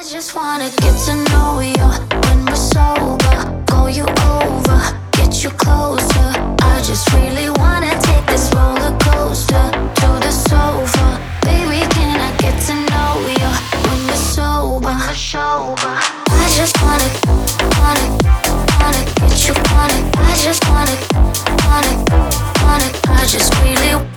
just wanna get to know you when we're sober. Go you over, get you closer. I just really wanna take this roller coaster to the sofa. Baby, can I get to know you when we're sober? I just wanna get you, I just wanna, I just really